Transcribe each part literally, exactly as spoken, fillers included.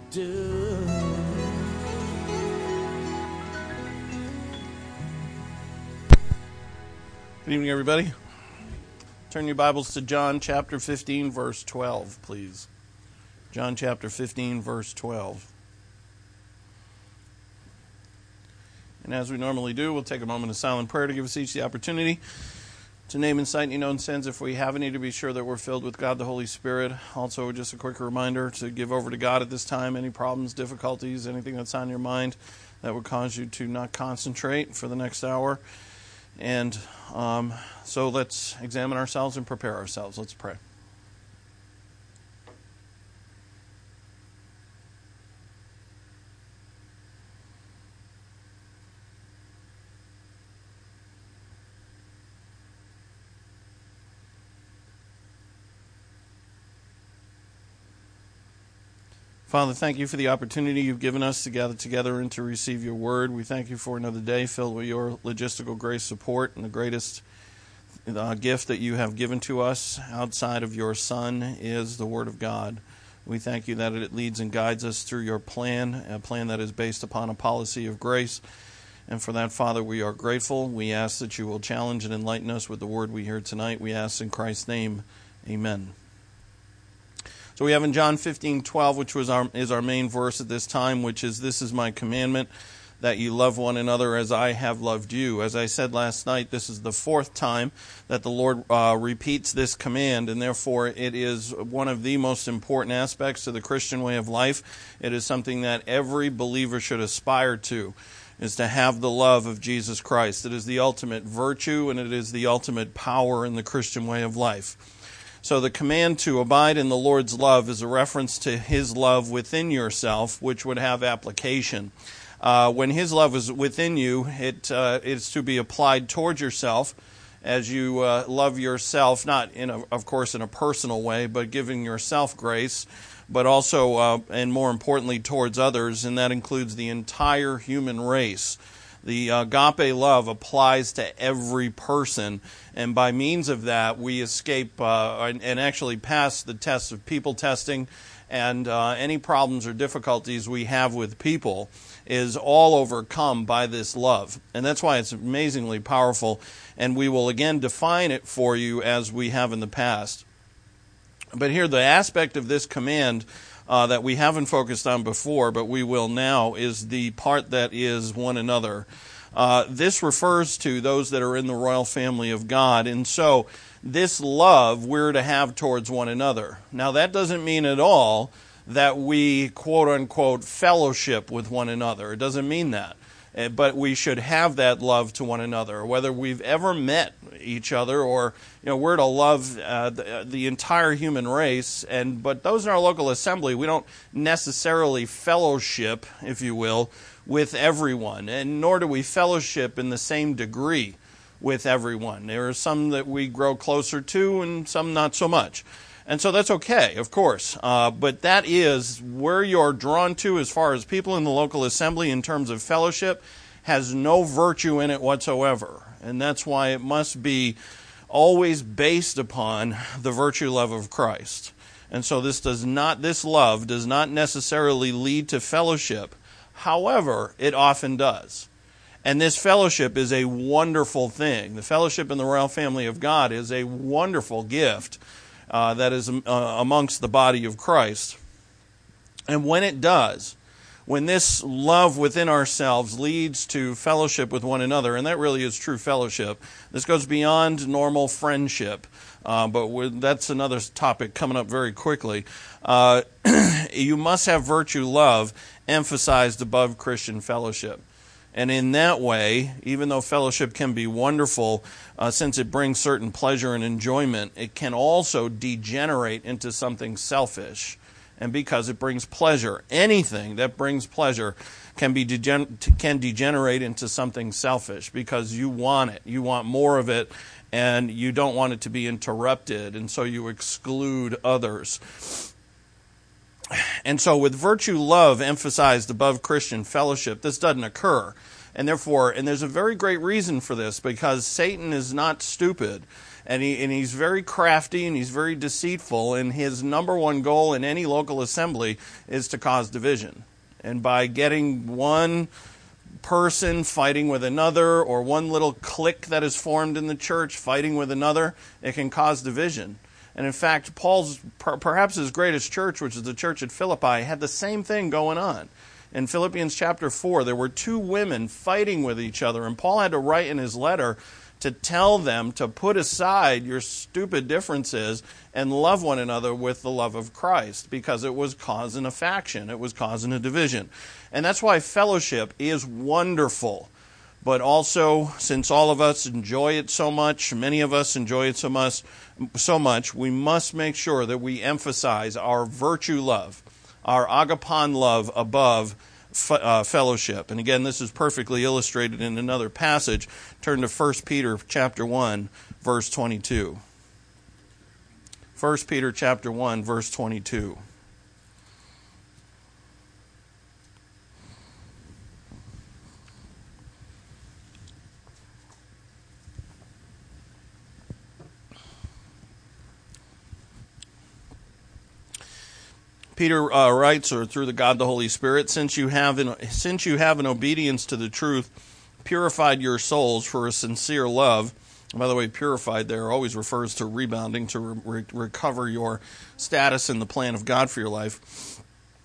do. Good evening, everybody. Turn your Bibles to John chapter fifteen, verse twelve, please. John chapter fifteen, verse twelve. And as we normally do, we'll take a moment of silent prayer to give us each the opportunity to name and cite any known sins if we have any, to be sure that we're filled with God the Holy Spirit. Also, just a quick reminder to give over to God at this time any problems, difficulties, anything that's on your mind that would cause you to not concentrate for the next hour. And um, so let's examine ourselves and prepare ourselves. Let's pray. Father, thank you for the opportunity you've given us to gather together and to receive your word. We thank you for another day filled with your logistical grace support, and the greatest uh, gift that you have given to us outside of your Son is the Word of God. We thank you that it leads and guides us through your plan, a plan that is based upon a policy of grace. And for that, Father, we are grateful. We ask that you will challenge and enlighten us with the word we hear tonight. We ask in Christ's name, amen. So we have in John fifteen twelve, which was our is our main verse at this time, which is, "This is my commandment, that you love one another as I have loved you." As I said last night, this is the fourth time that the Lord uh, repeats this command, and therefore it is one of the most important aspects of the Christian way of life. It is something that every believer should aspire to, is to have the love of Jesus Christ. It is the ultimate virtue, and it is the ultimate power in the Christian way of life. So the command to abide in the Lord's love is a reference to His love within yourself, which would have application. Uh, when His love is within you, it uh, is to be applied toward yourself as you uh, love yourself, not in a, of course in a personal way, but giving yourself grace, but also, uh, and more importantly, towards others, and that includes the entire human race. The agape love applies to every person, and by means of that, we escape uh, and, and actually pass the test of people testing, and uh, any problems or difficulties we have with people is all overcome by this love. And that's why it's amazingly powerful, and we will again define it for you as we have in the past. But here, the aspect of this command Uh, that we haven't focused on before, but we will now, is the part that is one another. Uh, this refers to those that are in the royal family of God, and so this love we're to have towards one another. Now, that doesn't mean at all that we, quote-unquote, fellowship with one another. It doesn't mean that. But we should have that love to one another, whether we've ever met each other, or you know we're to love uh, the, the entire human race. And but those in our local assembly, we don't necessarily fellowship, if you will, with everyone, and nor do we fellowship in the same degree with everyone. There are some that we grow closer to, and some not so much. And so that's okay, of course. Uh, but that is where you're drawn to as far as people in the local assembly in terms of fellowship has no virtue in it whatsoever. And that's why it must be always based upon the virtue love of Christ. And so this does not, this love does not necessarily lead to fellowship. However, it often does. And this fellowship is a wonderful thing. The fellowship in the royal family of God is a wonderful gift Uh, that is uh, amongst the body of Christ. And when it does, when this love within ourselves leads to fellowship with one another, and that really is true fellowship, this goes beyond normal friendship, uh, but that's another topic coming up very quickly. Uh, you must have virtue love emphasized above Christian fellowship. And in that way, even though fellowship can be wonderful, uh, since it brings certain pleasure and enjoyment, it can also degenerate into something selfish. And because it brings pleasure, anything that brings pleasure can be degen- can degenerate into something selfish, because you want it, you want more of it, and you don't want it to be interrupted, and so you exclude others. And so with virtue love emphasized above Christian fellowship, this doesn't occur. And therefore, and there's a very great reason for this, because Satan is not stupid. And, he, and he's very crafty and he's very deceitful, and his number one goal in any local assembly is to cause division. And by getting one person fighting with another, or one little clique that is formed in the church fighting with another, it can cause division. And in fact, Paul's, perhaps his greatest church, which is the church at Philippi, had the same thing going on. In Philippians chapter four, there were two women fighting with each other, and Paul had to write in his letter to tell them to put aside your stupid differences and love one another with the love of Christ, because it was causing a faction. It was causing a division. And that's why fellowship is wonderful. But also, since all of us enjoy it so much, many of us enjoy it so much, so much, we must make sure that we emphasize our virtue love, our agapon love above Uh, fellowship. And again, this is perfectly illustrated in another passage. Turn to First Peter chapter one, verse twenty-two. First Peter chapter one, verse twenty-two. Peter uh, writes, or through the God the Holy Spirit, since you have in, since you have in obedience to the truth purified your souls for a sincere love. By the way, purified there always refers to rebounding, to re- recover your status in the plan of God for your life.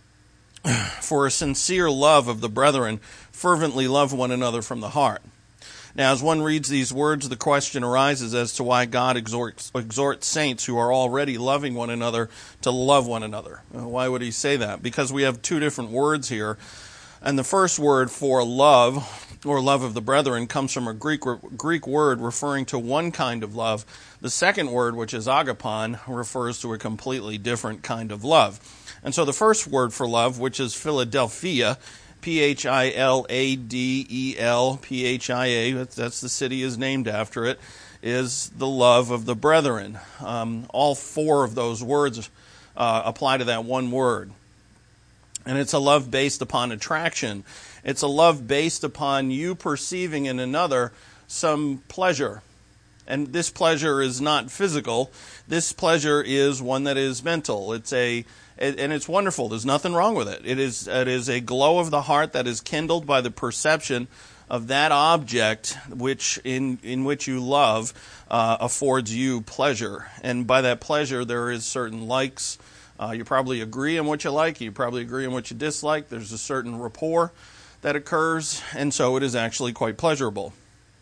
For a sincere love of the brethren, fervently love one another from the heart. Now, as one reads these words, the question arises as to why God exhorts, exhorts saints who are already loving one another to love one another. Why would he say that? Because we have two different words here. And the first word for love, or love of the brethren, comes from a Greek Greek word referring to one kind of love. The second word, which is agapon, refers to a completely different kind of love. And so the first word for love, which is Philadelphia, P H I L A D E L P H I A, that's the city is named after it, is the love of the brethren. Um, all four of those words uh, apply to that one word. And it's a love based upon attraction. It's a love based upon you perceiving in another some pleasure. And this pleasure is not physical. This pleasure is one that is mental. It's a And it's wonderful. There's nothing wrong with it. It is it is a glow of the heart that is kindled by the perception of that object which in, in which you love uh, affords you pleasure. And by that pleasure, there is certain likes. Uh, you probably agree on what you like. You probably agree on what you dislike. There's a certain rapport that occurs. And so it is actually quite pleasurable.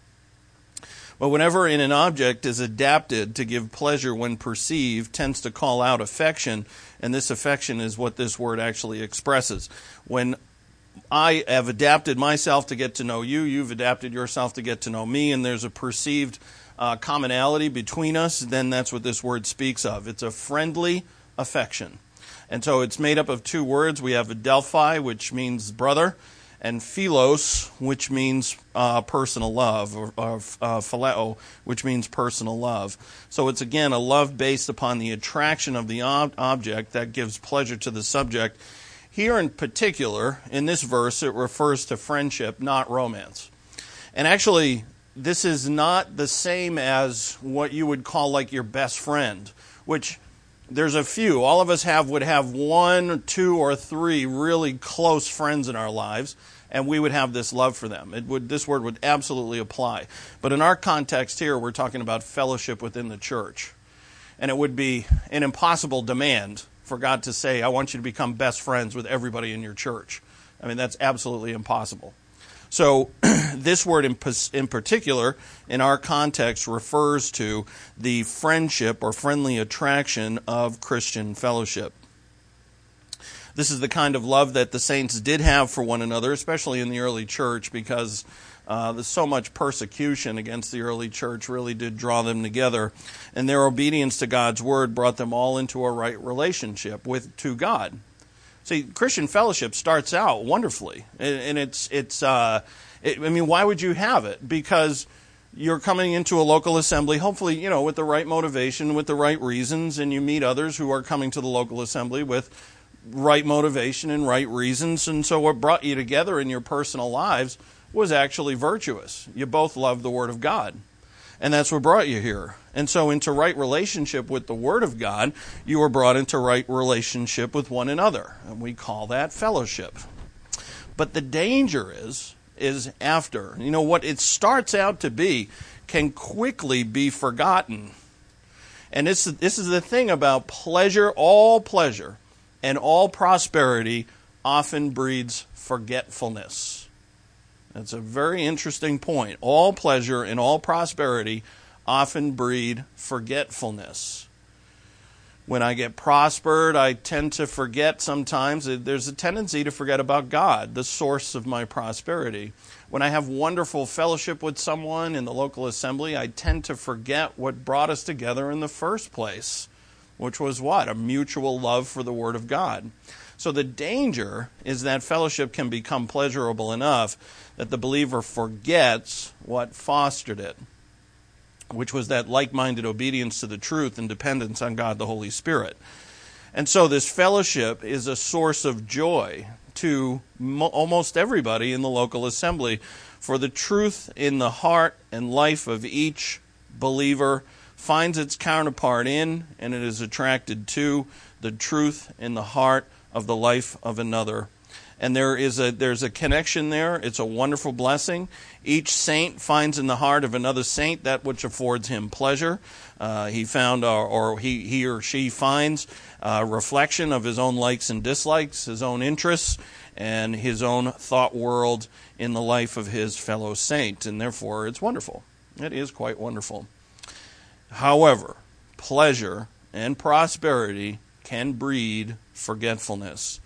But whenever in an object is adapted to give pleasure when perceived, tends to call out affection, and this affection is what this word actually expresses. When I have adapted myself to get to know you, you've adapted yourself to get to know me, and there's a perceived uh, commonality between us, then that's what this word speaks of. It's a friendly affection. And so it's made up of two words. We have adelphoi, which means brother, and philos, which means uh, personal love, or, or uh, phileo, which means personal love. So it's, again, a love based upon the attraction of the ob- object that gives pleasure to the subject. Here in particular, in this verse, it refers to friendship, not romance. And actually, this is not the same as what you would call like your best friend, which there's a few. All of us have would have one, two, or three really close friends in our lives, and we would have this love for them. It would this word would absolutely apply. But in our context here, we're talking about fellowship within the church. And it would be an impossible demand for God to say, I want you to become best friends with everybody in your church. I mean, that's absolutely impossible. So this word in, in particular, in our context, refers to the friendship or friendly attraction of Christian fellowship. This is the kind of love that the saints did have for one another, especially in the early church, because uh, there's so much persecution against the early church really did draw them together. And their obedience to God's word brought them all into a right relationship with to God. See, Christian fellowship starts out wonderfully, and it's it's. Uh, it, I mean, why would you have it? Because you're coming into a local assembly, hopefully, you know, with the right motivation, with the right reasons, and you meet others who are coming to the local assembly with right motivation and right reasons. And so, what brought you together in your personal lives was actually virtuous. You both loved the Word of God. And that's what brought you here. And so into right relationship with the Word of God, you were brought into right relationship with one another. And we call that fellowship. But the danger is, is after. You know, what it starts out to be can quickly be forgotten. And this, this is the thing about pleasure. All pleasure and all prosperity often breeds forgetfulness. That's a very interesting point. All pleasure and all prosperity often breed forgetfulness. When I get prospered, I tend to forget sometimes. There's a tendency to forget about God, the source of my prosperity. When I have wonderful fellowship with someone in the local assembly, I tend to forget what brought us together in the first place, which was what? A mutual love for the Word of God. So the danger is that fellowship can become pleasurable enough that the believer forgets what fostered it, which was that like-minded obedience to the truth and dependence on God the Holy Spirit. And so this fellowship is a source of joy to mo- almost everybody in the local assembly, for the truth in the heart and life of each believer finds its counterpart in, and it is attracted to, the truth in the heart of the life of another. And there is a there's a connection there. It's a wonderful blessing. Each saint finds in the heart of another saint that which affords him pleasure. Uh, he found, or, or he, he or she finds a reflection of his own likes and dislikes, his own interests, and his own thought world in the life of his fellow saint. And therefore, it's wonderful. It is quite wonderful. However, pleasure and prosperity can breed forgetfulness.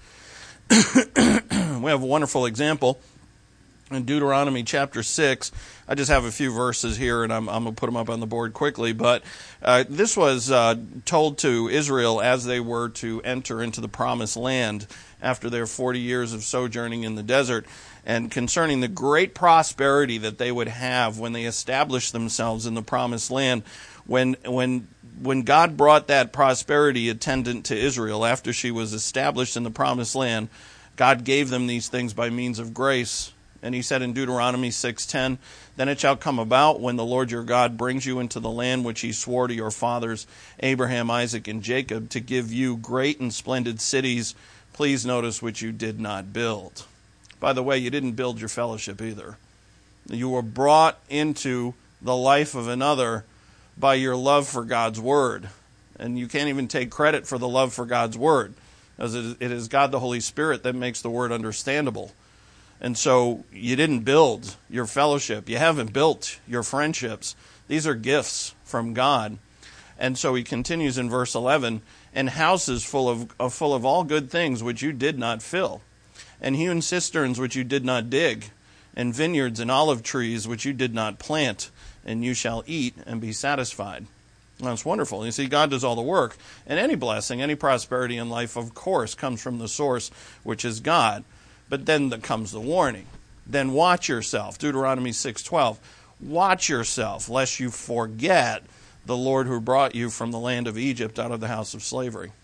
We have a wonderful example in Deuteronomy chapter six. I just have a few verses here, and I'm, I'm going to put them up on the board quickly. But uh, this was uh, told to Israel as they were to enter into the promised land after their forty years of sojourning in the desert, and concerning the great prosperity that they would have when they established themselves in the promised land. When when when God brought that prosperity attendant to Israel after she was established in the promised land, God gave them these things by means of grace. And he said in Deuteronomy six ten, "Then it shall come about when the Lord your God brings you into the land which he swore to your fathers, Abraham, Isaac, and Jacob, to give you great and splendid cities, please notice, which you did not build." By the way, you didn't build your fellowship either. You were brought into the life of another by your love for God's Word. And you can't even take credit for the love for God's Word, as it is God the Holy Spirit that makes the Word understandable. And so you didn't build your fellowship. You haven't built your friendships. These are gifts from God. And so he continues in verse eleven, "And houses full of, uh, full of all good things which you did not fill, and hewn cisterns which you did not dig, and vineyards and olive trees which you did not plant, and you shall eat and be satisfied." That's wonderful. You see, God does all the work. And any blessing, any prosperity in life, of course, comes from the source, which is God. But then comes the warning. Then watch yourself. Deuteronomy six twelve. Watch yourself, lest you forget the Lord who brought you from the land of Egypt out of the house of slavery.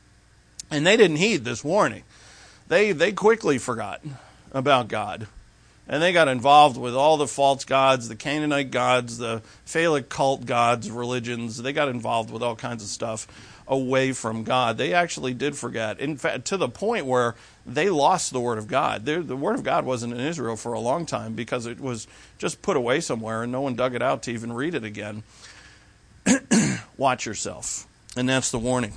And they didn't heed this warning. They, they quickly forgot about God. And they got involved with all the false gods, the Canaanite gods, the Phallic cult gods, religions. They got involved with all kinds of stuff away from God. They actually did forget. In fact, to the point where they lost the Word of God. They're, the Word of God wasn't in Israel for a long time because it was just put away somewhere and no one dug it out to even read it again. Watch yourself. And that's the warning.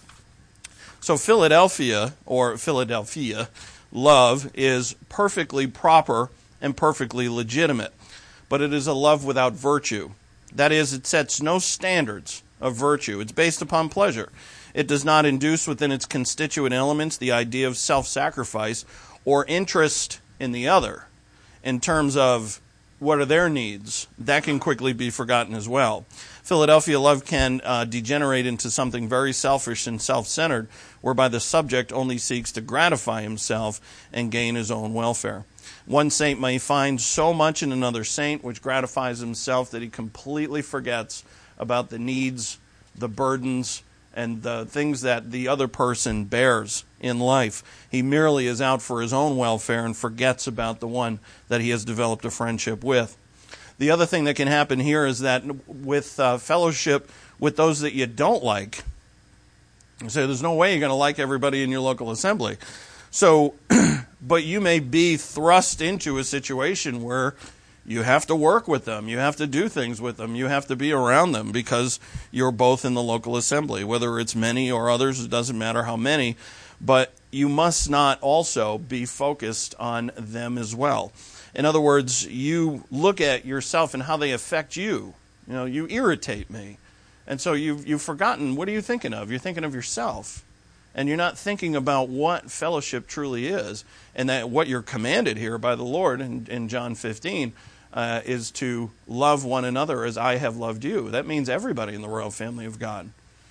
So Philadelphia, or Philadelphia, love is perfectly proper and perfectly legitimate, but it is a love without virtue. That is, it sets no standards of virtue. It's based upon pleasure. It does not induce within its constituent elements the idea of self-sacrifice or interest in the other in terms of what are their needs. That can quickly be forgotten as well. Philadelphia love can uh, degenerate into something very selfish and self-centered, whereby the subject only seeks to gratify himself and gain his own welfare. One saint may find so much in another saint which gratifies himself that he completely forgets about the needs, the burdens, and the things that the other person bears in life. He merely is out for his own welfare and forgets about the one that he has developed a friendship with. The other thing that can happen here is that with uh, fellowship with those that you don't like, you say there's no way you're going to like everybody in your local assembly. So, but you may be thrust into a situation where you have to work with them, you have to do things with them, you have to be around them because you're both in the local assembly. Whether it's many or others, it doesn't matter how many, but you must not also be focused on them as well. In other words, you look at yourself and how they affect you. You know, you irritate me. And so you've, you've forgotten, what are you thinking of? You're thinking of yourself. And you're not thinking about what fellowship truly is, and that what you're commanded here by the Lord in, in John fifteen uh, is to love one another as I have loved you. That means everybody in the royal family of God.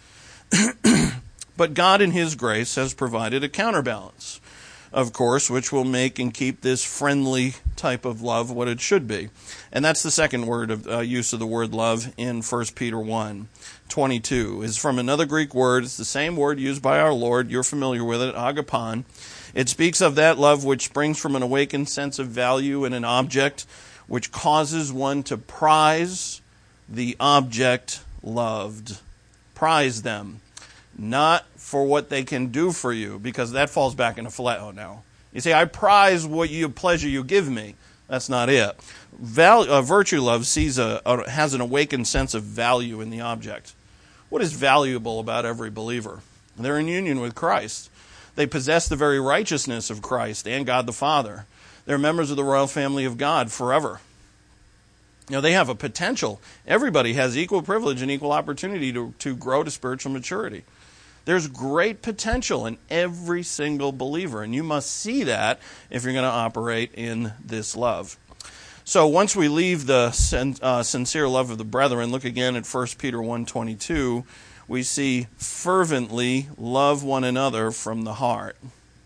But God in His grace has provided a counterbalance, of course, which will make and keep this friendly type of love what it should be. And that's the second word of uh, use of the word love in First Peter one twenty-two. Is from another Greek word. It's the same word used by our Lord. You're familiar with it, agapon. It speaks of that love which springs from an awakened sense of value in an object, which causes one to prize the object loved. Prize them. Not for what they can do for you, because that falls back into phileo now. You say, I prize what you pleasure you give me. That's not it. Val, uh, virtue love sees a, a has an awakened sense of value in the object. What is valuable about every believer? They're in union with Christ. They possess the very righteousness of Christ and God the Father. They're members of the royal family of God forever. You know, they have a potential. Everybody has equal privilege and equal opportunity to, to grow to spiritual maturity. There's great potential in every single believer, and you must see that if you're going to operate in this love. So once we leave the sin, uh, sincere love of the brethren, look again at First Peter one twenty-two, we see fervently love one another from the heart.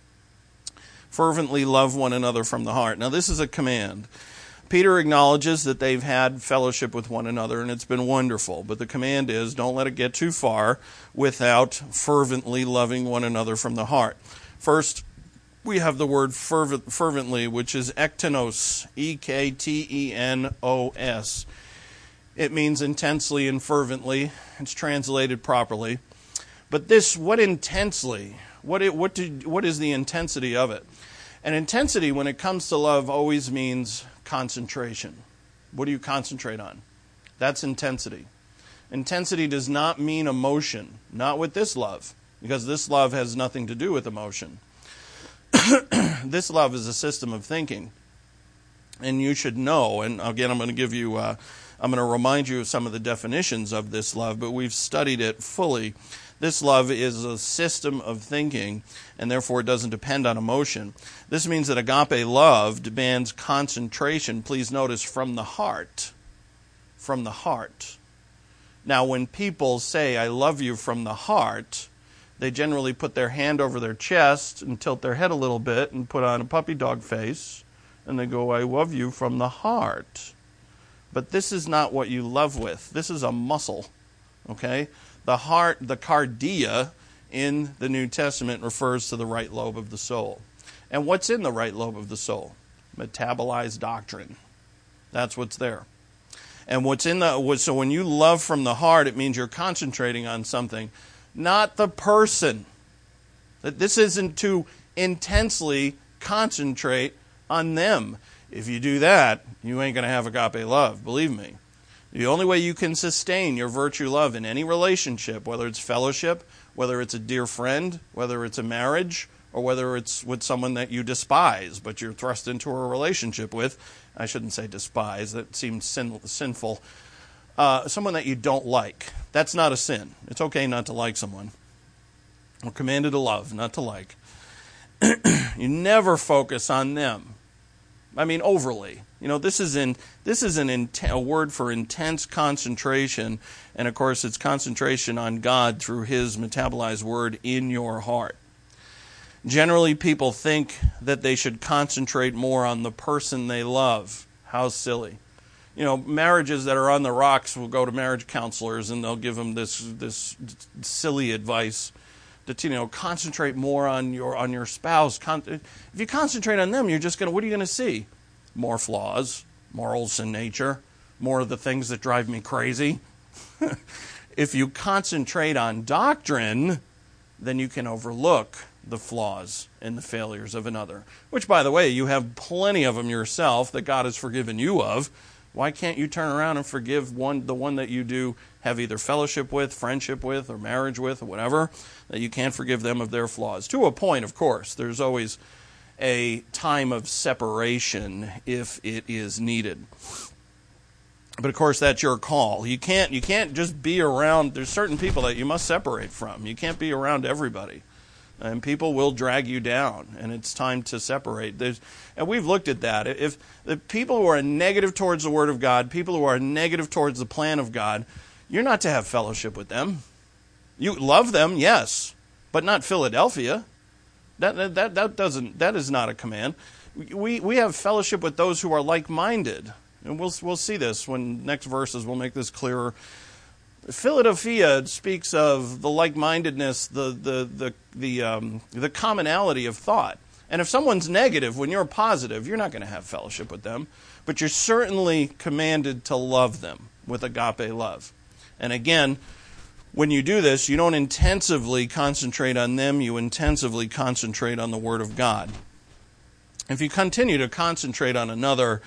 Fervently love one another from the heart. Now this is a command. Peter acknowledges that they've had fellowship with one another, and it's been wonderful. But the command is, don't let it get too far without fervently loving one another from the heart. First, we have the word fervent, fervently, which is ektenos, E K T E N O S. It means intensely and fervently. It's translated properly. But this, what intensely? What it, what did, what is the intensity of it? And intensity, when it comes to love, always means concentration. What do you concentrate on? That's intensity. Intensity does not mean emotion, not with this love, because this love has nothing to do with emotion. This love is a system of thinking, and you should know, and again I'm going to give you, uh, I'm going to remind you of some of the definitions of this love, but we've studied it fully. This love is a system of thinking, and therefore it doesn't depend on emotion. This means that agape love demands concentration, please notice, from the heart. From the heart. Now, when people say, I love you from the heart, they generally put their hand over their chest and tilt their head a little bit and put on a puppy dog face, and they go, I love you from the heart. But this is not what you love with. This is a muscle, okay? The heart, the cardia in the New Testament refers to the right lobe of the soul. And what's in the right lobe of the soul? Metabolized doctrine. That's what's there. And what's in the, so when you love from the heart, it means you're concentrating on something, not the person. That this isn't to intensely concentrate on them. If you do that, you ain't going to have agape love, believe me. The only way you can sustain your virtue love in any relationship, whether it's fellowship, whether it's a dear friend, whether it's a marriage, or whether it's with someone that you despise, but you're thrust into a relationship with, I shouldn't say despise, that seems sin, sinful, uh, someone that you don't like. That's not a sin. It's okay not to like someone. We're commanded to love, not to like. You never focus on them. I mean, overly. You know, this is in this is an int- a word for intense concentration, and of course, it's concentration on God through His metabolized word in your heart. Generally, people think that they should concentrate more on the person they love. How silly! You know, marriages that are on the rocks will go to marriage counselors, and they'll give them this this silly advice that, you know, concentrate more on your on your spouse. Con- if you concentrate on them, you're just going to, what are you going to see? More flaws, morals in nature, more of the things that drive me crazy. If you concentrate on doctrine, then you can overlook the flaws and the failures of another. Which, by the way, you have plenty of them yourself that God has forgiven you of. Why can't you turn around and forgive one, the one that you do have either fellowship with, friendship with, or marriage with, or whatever, that you can't forgive them of their flaws? To a point, of course. There's always a time of separation if it is needed. But of course, that's your call. You can't you can't just be around. There's certain people that you must separate from. You can't be around everybody, and people will drag you down. And it's time to separate. There's, and we've looked at that. If the people who are negative towards the Word of God, people who are negative towards the plan of God, you're not to have fellowship with them. You love them, yes, but not Philadelphia. That that that doesn't that is not a command. We we have fellowship with those who are like-minded. And we'll we'll see this when next verses will make this clearer. Philadelphia speaks of the like-mindedness, the the the the um, the commonality of thought. And if someone's negative when you're positive, you're not going to have fellowship with them. But you're certainly commanded to love them with agape love. And again, when you do this, you don't intensively concentrate on them. You intensively concentrate on the Word of God. If you continue to concentrate on another,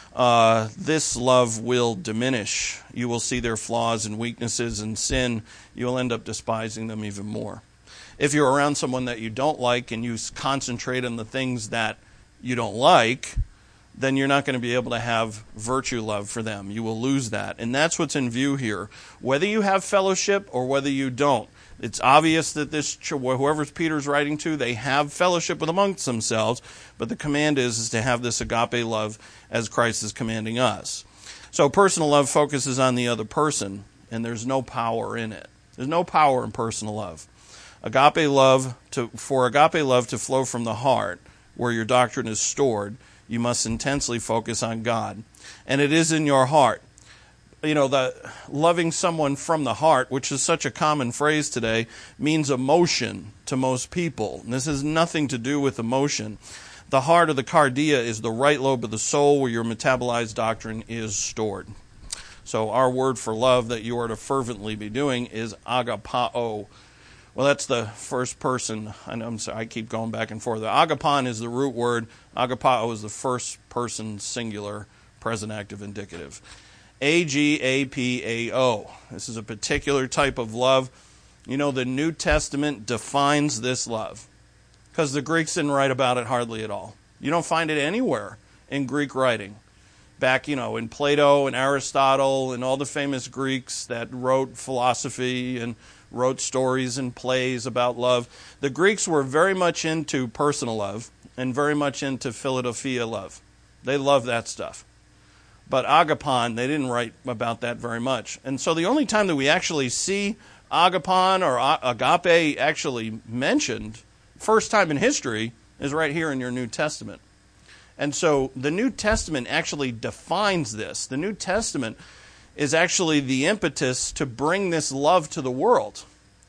Uh, this love will diminish. You will see their flaws and weaknesses and sin. You will end up despising them even more. If you're around someone that you don't like and you concentrate on the things that you don't like, then you're not going to be able to have virtue love for them. You will lose that. And that's what's in view here. Whether you have fellowship or whether you don't, it's obvious that this, whoever Peter's writing to, they have fellowship with amongst themselves, but the command is, is to have this agape love as Christ is commanding us. So personal love focuses on the other person, and there's no power in it. There's no power in personal love. Agape love, to, for agape love to flow from the heart, where your doctrine is stored, you must intensely focus on God. And it is in your heart. You know, the loving someone from the heart, which is such a common phrase today, means emotion to most people. And this has nothing to do with emotion. The heart, or the cardia, is the right lobe of the soul where your metabolized doctrine is stored. So our word for love that you are to fervently be doing is agapao. Well, that's the first person. I know, I'm sorry, I keep going back and forth. The agapon is the root word. Agapao is the first person singular, present active indicative. A G A P A O. This is a particular type of love. You know, the New Testament defines this love because the Greeks didn't write about it hardly at all. You don't find it anywhere in Greek writing. Back, you know, in Plato and Aristotle and all the famous Greeks that wrote philosophy and wrote stories and plays about love, the Greeks were very much into personal love and very much into Philadelphia love. They loved that stuff. But agapon, they didn't write about that very much. And so the only time that we actually see agapon or agape actually mentioned, first time in history, is right here in your New Testament. And so the New Testament actually defines this. The New Testament is actually the impetus to bring this love to the world.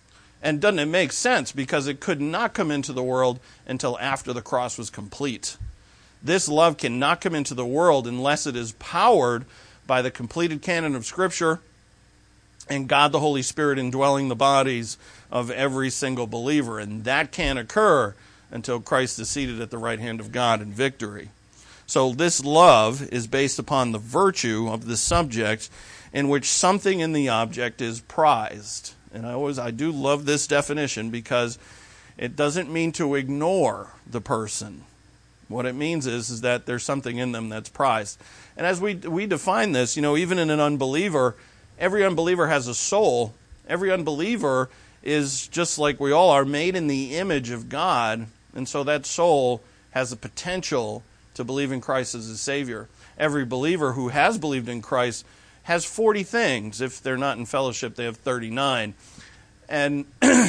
And doesn't it make sense? Because it could not come into the world until after the cross was complete. This love cannot come into the world unless it is powered by the completed canon of Scripture and God the Holy Spirit indwelling the bodies of every single believer. And that can't occur until Christ is seated at the right hand of God in victory. So this love is based upon the virtue of the subject in which something in the object is prized. And I always I do love this definition because it doesn't mean to ignore the person. What it means is, is that there's something in them that's prized. And as we we define this, you know, even in an unbeliever, every unbeliever has a soul. Every unbeliever is, just like we all are, made in the image of God. And so that soul has the potential to believe in Christ as a Savior. Every believer who has believed in Christ has forty things. If they're not in fellowship, they have thirty-nine. And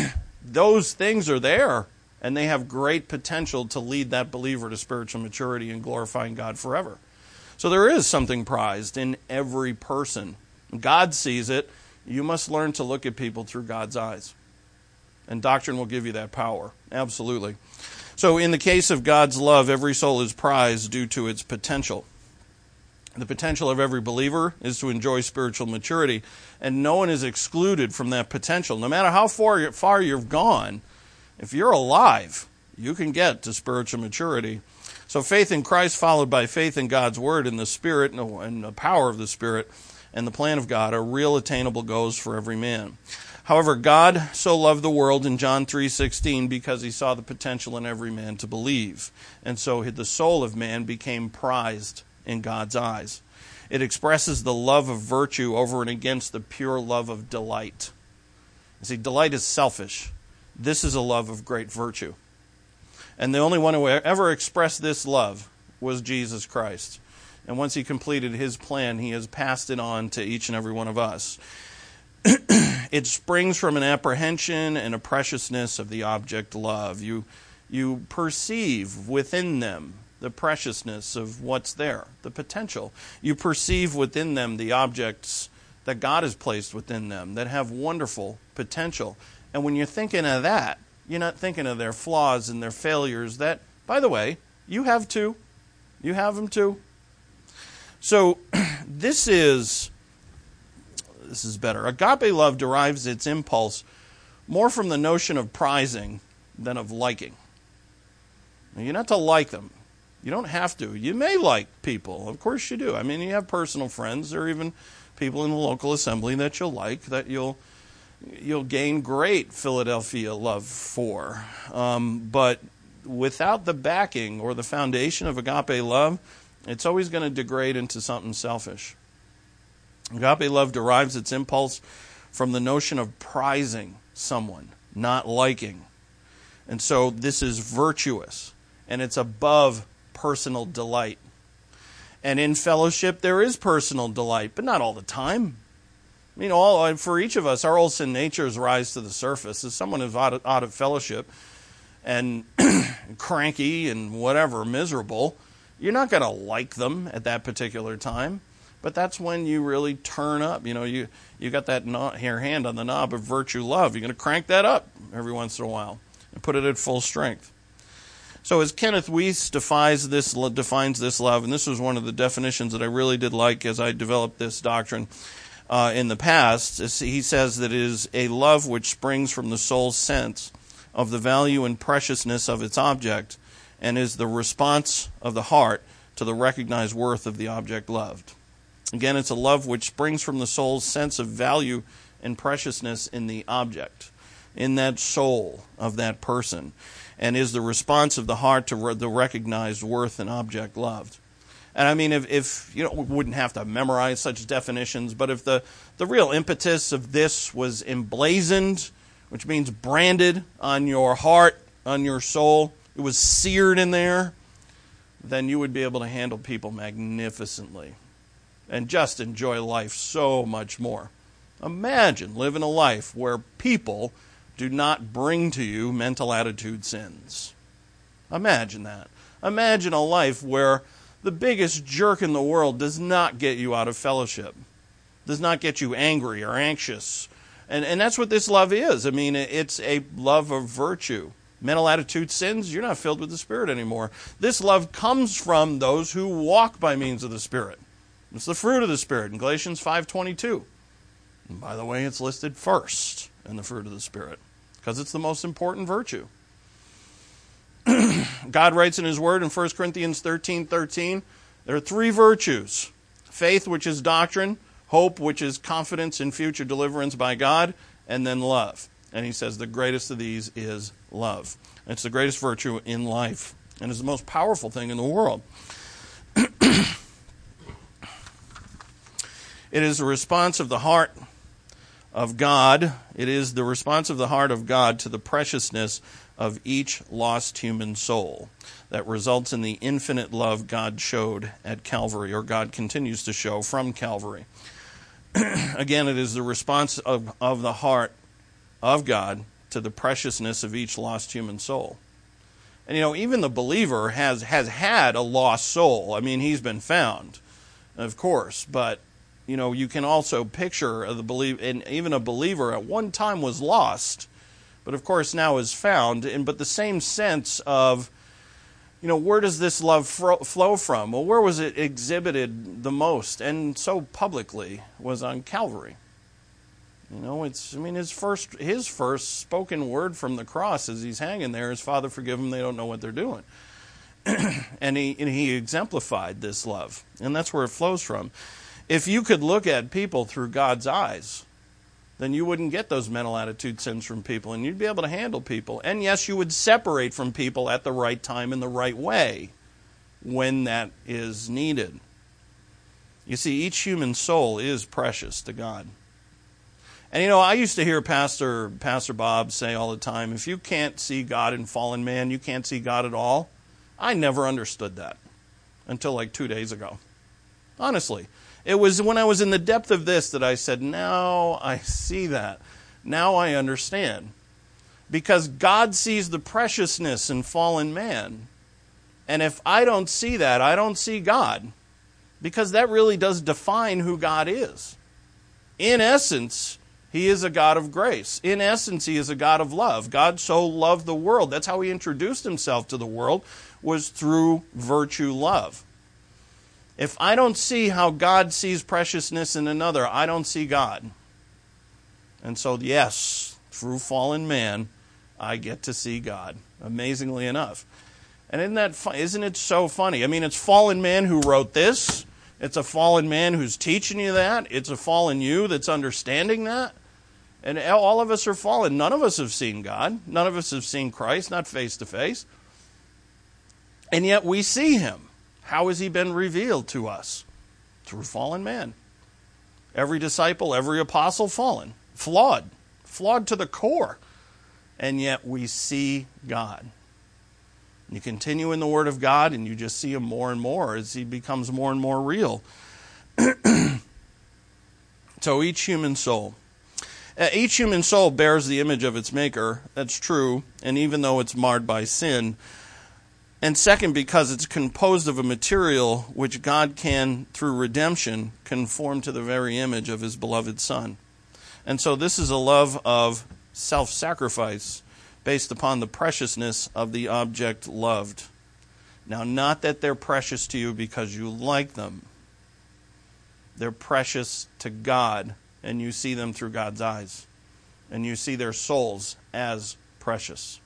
those things are there. And they have great potential to lead that believer to spiritual maturity and glorifying God forever. So there is something prized in every person. God sees it. You must learn to look at people through God's eyes. And doctrine will give you that power. Absolutely. So in the case of God's love, every soul is prized due to its potential. The potential of every believer is to enjoy spiritual maturity, and no one is excluded from that potential. No matter how far, far you've gone, if you're alive, you can get to spiritual maturity. So faith in Christ followed by faith in God's Word and the Spirit and the power of the Spirit and the plan of God are real attainable goals for every man. However, God so loved the world in John three sixteen because he saw the potential in every man to believe. And so the soul of man became prized in God's eyes. It expresses the love of virtue over and against the pure love of delight. You see, delight is selfish. This is a love of great virtue. And the only one who ever expressed this love was Jesus Christ. And once he completed his plan, he has passed it on to each and every one of us. It springs from an apprehension and a preciousness of the object love. You, you perceive within them the preciousness of what's there, the potential. You perceive within them the objects that God has placed within them that have wonderful potential. And when you're thinking of that, you're not thinking of their flaws and their failures that, by the way, you have too. You have them too. So this is this is better. Agape love derives its impulse more from the notion of prizing than of liking. Now, you're not to like them. You don't have to. You may like people. Of course you do. I mean, you have personal friends or even people in the local assembly that you'll like, that you'll you'll gain great Philadelphia love for. Um, but without the backing or the foundation of agape love, it's always going to degrade into something selfish. Agape love derives its impulse from the notion of prizing someone, not liking. And so this is virtuous, and it's above personal delight. And in fellowship, there is personal delight, but not all the time. I mean, all for each of us, our old sin natures rise to the surface. As someone who's out of, out of fellowship and cranky and whatever, miserable, you're not going to like them at that particular time. But that's when you really turn up. You know, you you got that knob, your hand on the knob of virtue love. You're going to crank that up every once in a while and put it at full strength. So as Kenneth Weiss defines this, defines this love, and this was one of the definitions that I really did like as I developed this doctrine uh, in the past, he says that it is a love which springs from the soul's sense of the value and preciousness of its object and is the response of the heart to the recognized worth of the object loved. Again, it's a love which springs from the soul's sense of value and preciousness in the object, in that soul of that person, and is the response of the heart to re- the recognized worth and object loved. And I mean, if, if you know, we wouldn't have to memorize such definitions, but if the, the real impetus of this was emblazoned, which means branded on your heart, on your soul, it was seared in there, then you would be able to handle people magnificently and just enjoy life so much more. Imagine living a life where people do not bring to you mental attitude sins. Imagine that. Imagine a life where the biggest jerk in the world does not get you out of fellowship, does not get you angry or anxious. And, and that's what this love is. I mean, it's a love of virtue. Mental attitude sins, you're not filled with the Spirit anymore. This love comes from those who walk by means of the Spirit. It's the fruit of the Spirit in Galatians five twenty-two. And by the way, it's listed first in the fruit of the Spirit because it's the most important virtue. God writes in His Word in First Corinthians thirteen thirteen, there are three virtues. Faith, which is doctrine. Hope, which is confidence in future deliverance by God. And then love. And he says the greatest of these is love. It's the greatest virtue in life. And it's the most powerful thing in the world. It is the response of the heart of God. It is the response of the heart of God to the preciousness of each lost human soul that results in the infinite love God showed at Calvary, or God continues to show from Calvary. Again, it is the response of, of the heart of God to the preciousness of each lost human soul. And you know, even the believer has, has had a lost soul. I mean, he's been found, of course, but you know, you can also picture the believe, and even a believer at one time was lost, but of course now is found. And but the same sense of You know, where does this love fro- flow from? Well, where was it exhibited the most and so publicly was on Calvary. You know, it's, I mean, his first, his first spoken word from the cross as he's hanging there is, Father, forgive them, they don't know what they're doing. and he and he exemplified this love, and that's where it flows from. If you could look at people through God's eyes, then you wouldn't get those mental attitude sins from people, and you'd be able to handle people. And yes, you would separate from people at the right time in the right way when that is needed. You see, each human soul is precious to God. And you know, I used to hear Pastor Pastor Bob say all the time, if you can't see God in fallen man, you can't see God at all. I never understood that until like two days ago. Honestly. It was when I was in the depth of this that I said, now I see that. Now I understand. Because God sees the preciousness in fallen man. And if I don't see that, I don't see God. Because that really does define who God is. In essence, He is a God of grace. In essence, He is a God of love. God so loved the world. That's how He introduced Himself to the world, was through virtue love. If I don't see how God sees preciousness in another, I don't see God. And so, yes, through fallen man, I get to see God, amazingly enough. And isn't that fun? Isn't it so funny? I mean, it's fallen man who wrote this. It's a fallen man who's teaching you that. It's a fallen you that's understanding that. And all of us are fallen. None of us have seen God. None of us have seen Christ, not face to face. And yet we see Him. How has He been revealed to us? Through fallen man. Every disciple, every apostle fallen. Flawed. Flawed to the core. And yet we see God. You continue in the Word of God and you just see Him more and more as He becomes more and more real. So each human soul. Uh, each human soul bears the image of its maker. That's true. And even though it's marred by sin. And second, because it's composed of a material which God can, through redemption, conform to the very image of His beloved Son. And so this is a love of self-sacrifice based upon the preciousness of the object loved. Now, not that they're precious to you because you like them. They're precious to God, and you see them through God's eyes. And you see their souls as precious.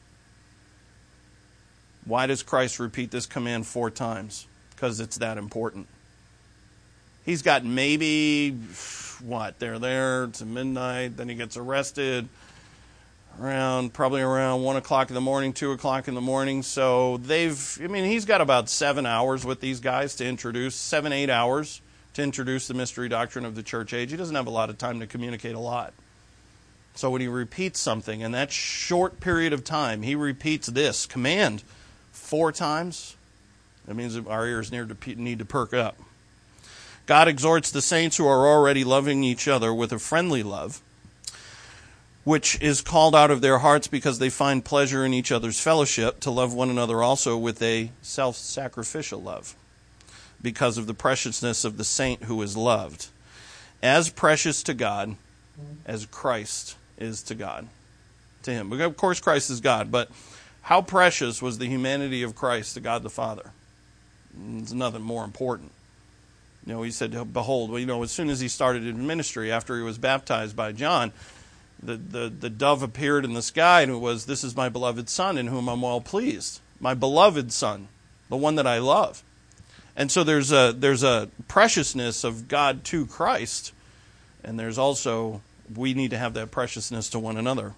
Why does Christ repeat this command four times? Because it's that important. He's got maybe, what, they're there to midnight, then He gets arrested around, probably around one o'clock in the morning, two o'clock in the morning. So they've, I mean, He's got about seven hours with these guys to introduce, seven, eight hours to introduce the mystery doctrine of the church age. He doesn't have a lot of time to communicate a lot. So when He repeats something in that short period of time, He repeats this command four times, that means that our ears need to perk up. God exhorts the saints who are already loving each other with a friendly love, which is called out of their hearts because they find pleasure in each other's fellowship, to love one another also with a self-sacrificial love, because of the preciousness of the saint who is loved, as precious to God as Christ is to God, to Him. Of course, Christ is God, but how precious was the humanity of Christ to God the Father? There's nothing more important. You know, He said, behold, well, you know, as soon as He started in ministry, after He was baptized by John, the, the, the dove appeared in the sky, and it was, this is my beloved Son, in whom I'm well pleased. My beloved Son, the one that I love. And so there's a, there's a preciousness of God to Christ, and there's also, we need to have that preciousness to one another.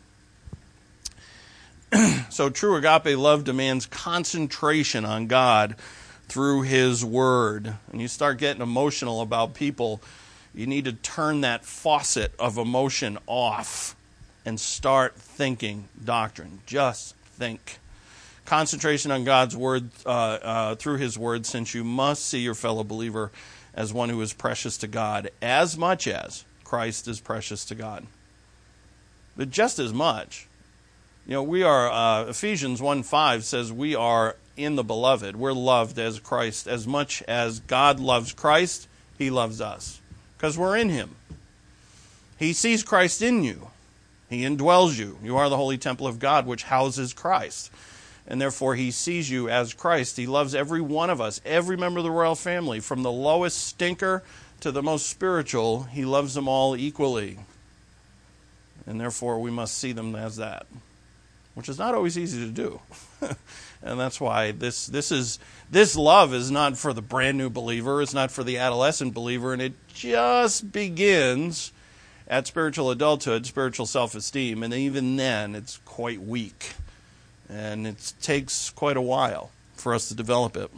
So true agape love demands concentration on God through His Word. And you start getting emotional about people, you need to turn that faucet of emotion off and start thinking doctrine. Just think. Concentration on God's Word uh, uh, through His Word, since you must see your fellow believer as one who is precious to God, as much as Christ is precious to God. But just as much. You know, we are, uh, Ephesians one five says we are in the beloved. We're loved as Christ. As much as God loves Christ, He loves us. Because we're in Him. He sees Christ in you. He indwells you. You are the holy temple of God, which houses Christ. and therefore he sees you as Christ. He loves every one of us, every member of the royal family, from the lowest stinker to the most spiritual. He loves them all equally, and therefore we must see them as that, which is not always easy to do. And that's why this this is this love is not for the brand new believer. It's not for the adolescent believer, and it just begins at spiritual adulthood, spiritual self-esteem, and even then it's quite weak, and it takes quite a while for us to develop it.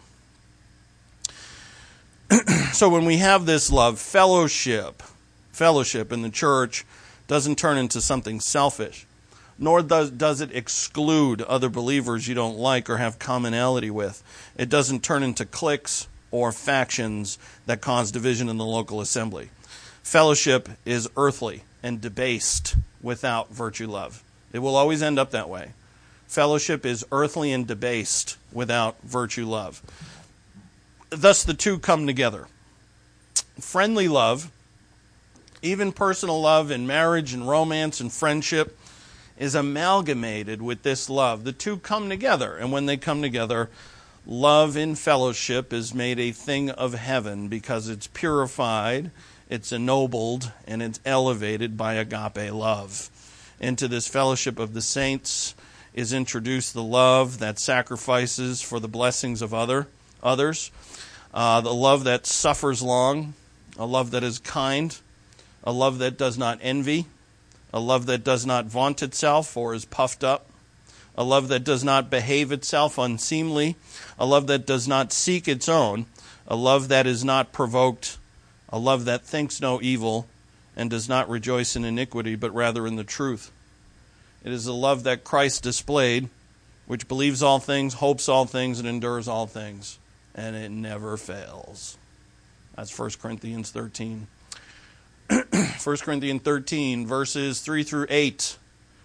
So when we have this love, fellowship, fellowship in the church doesn't turn into something selfish. Nor does, does it exclude other believers you don't like or have commonality with. It doesn't turn into cliques or factions that cause division in the local assembly. Fellowship is earthly and debased without virtue love. It will always end up that way. Fellowship is earthly and debased without virtue love. Thus the two come together. Friendly love, even personal love in marriage and romance and friendship, is amalgamated with this love. The two come together, and when they come together, love in fellowship is made a thing of heaven because it's purified, it's ennobled, and it's elevated by agape love. Into this fellowship of the saints is introduced the love that sacrifices for the blessings of other others, uh, the love that suffers long, a love that is kind, a love that does not envy, a love that does not vaunt itself or is puffed up, a love that does not behave itself unseemly, a love that does not seek its own, a love that is not provoked, a love that thinks no evil and does not rejoice in iniquity, but rather in the truth. It is a love that Christ displayed, which believes all things, hopes all things, and endures all things, and it never fails. That's First Corinthians thirteen. First Corinthians thirteen, verses three through eight,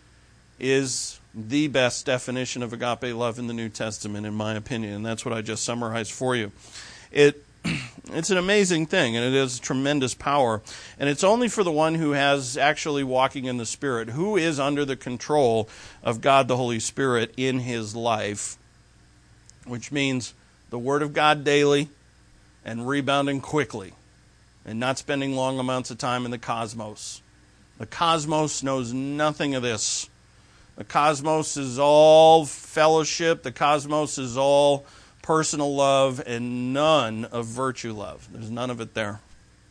is the best definition of agape love in the New Testament, in my opinion, and that's what I just summarized for you. It It's an amazing thing, and it has tremendous power, and it's only for the one who has actually walking in the Spirit, who is under the control of God the Holy Spirit in his life, which means the Word of God daily and rebounding quickly, and not spending long amounts of time in the cosmos. The cosmos knows nothing of this. The cosmos is all fellowship. The cosmos is all personal love and none of virtue love. There's none of it there.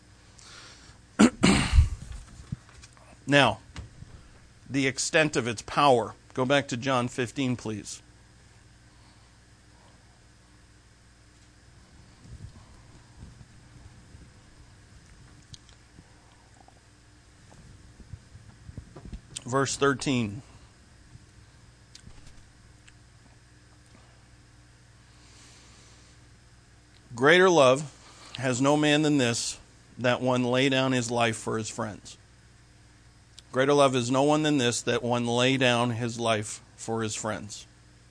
Now, the extent of its power. Go back to John fifteen, please. Verse thirteen. Greater love has no man than this, that one lay down his life for his friends. Greater love is no one than this, that one lay down his life for his friends.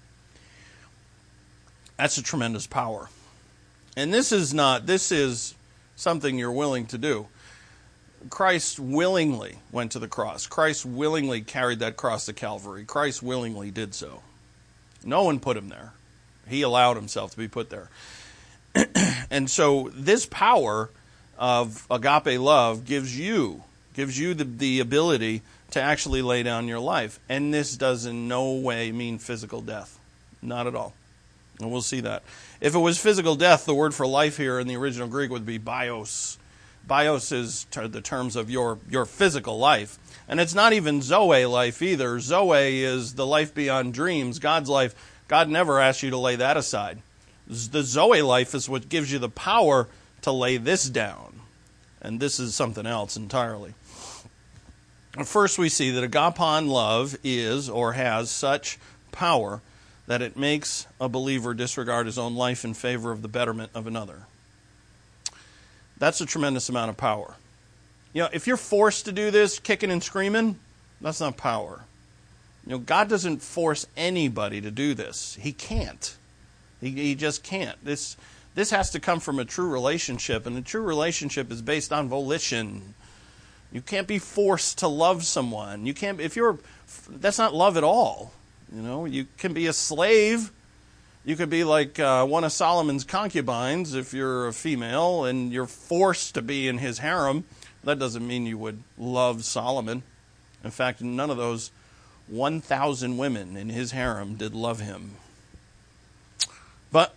That's a tremendous power. And this is not, this is something you're willing to do. Christ willingly went to the cross. Christ willingly carried that cross to Calvary. Christ willingly did so. No one put him there. He allowed himself to be put there. And so this power of agape love gives you, gives you the, the ability to actually lay down your life. And this does in no way mean physical death. Not at all. And we'll see that. If it was physical death, the word for life here in the original Greek would be bios. Bios is the terms of your, your physical life. And it's not even Zoe life either. Zoe is the life beyond dreams, God's life. God never asked you to lay that aside. The Zoe life is what gives you the power to lay this down. And this is something else entirely. First, we see that agapon love is or has such power that it makes a believer disregard his own life in favor of the betterment of another. That's a tremendous amount of power. You know, if you're forced to do this, kicking and screaming, that's not power. You know, God doesn't force anybody to do this. He can't. He, he just can't. This this has to come from a true relationship, and a true relationship is based on volition. You can't be forced to love someone. You can't if you're that's not love at all. You know, you can be a slave. You could be like uh, one of Solomon's concubines if you're a female and you're forced to be in his harem. That doesn't mean you would love Solomon. In fact, none of those one thousand women in his harem did love him. But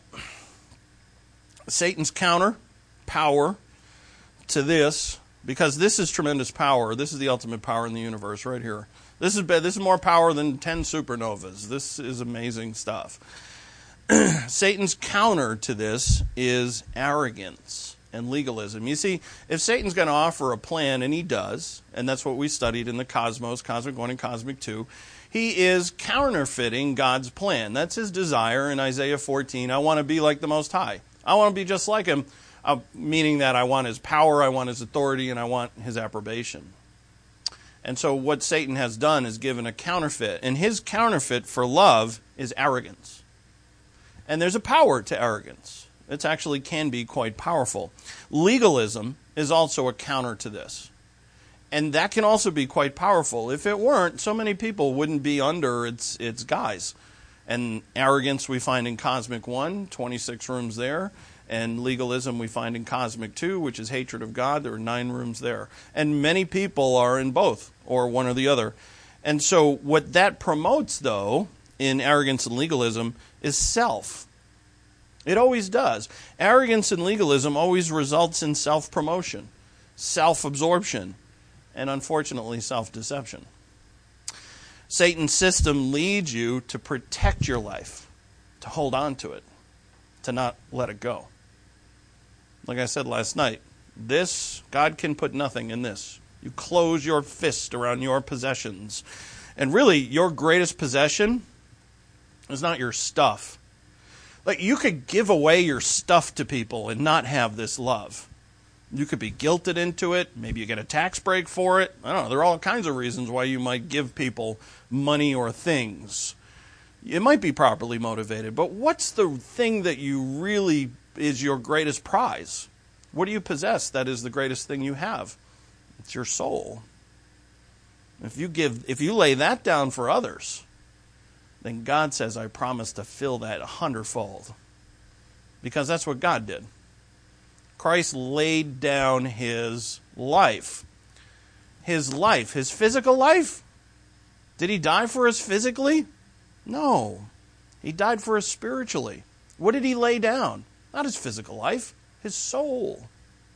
Satan's counter power to this, because this is tremendous power. This is the ultimate power in the universe right here. This is this is more power than ten supernovas. This is amazing stuff. Satan's counter to this is arrogance and legalism. You see, if Satan's going to offer a plan, and he does, and that's what we studied in the Cosmos, Cosmic one and Cosmic two, he is counterfeiting God's plan. That's his desire in Isaiah fourteen. I want to be like the Most High. I want to be just like him, uh, meaning that I want his power, I want his authority, and I want his approbation. And so what Satan has done is given a counterfeit. And his counterfeit for love is arrogance. And there's a power to arrogance. It actually can be quite powerful. Legalism is also a counter to this. And that can also be quite powerful. If it weren't, so many people wouldn't be under its its guise. And arrogance we find in Cosmic one, twenty-six rooms there. And legalism we find in Cosmic two, which is hatred of God. There are nine rooms there. And many people are in both, or one or the other. And so what that promotes, though, in arrogance and legalism, is self. It always does. Arrogance and legalism always results in self-promotion, self-absorption, and unfortunately self-deception. Satan's system leads you to protect your life, to hold on to it, to not let it go. Like I said last night, this, God can put nothing in this. You close your fist around your possessions. And really, your greatest possession is not your stuff. Like, you could give away your stuff to people and not have this love. You could be guilted into it. Maybe you get a tax break for it. I don't know. There are all kinds of reasons why you might give people money or things. It might be properly motivated, but what's the thing that you really is your greatest prize? What do you possess that is the greatest thing you have? It's your soul. If you give, if you lay that down for others, then God says, I promise to fill that a hundredfold. Because that's what God did. Christ laid down his life. His life, his physical life. Did he die for us physically? No. He died for us spiritually. What did he lay down? Not his physical life, his soul.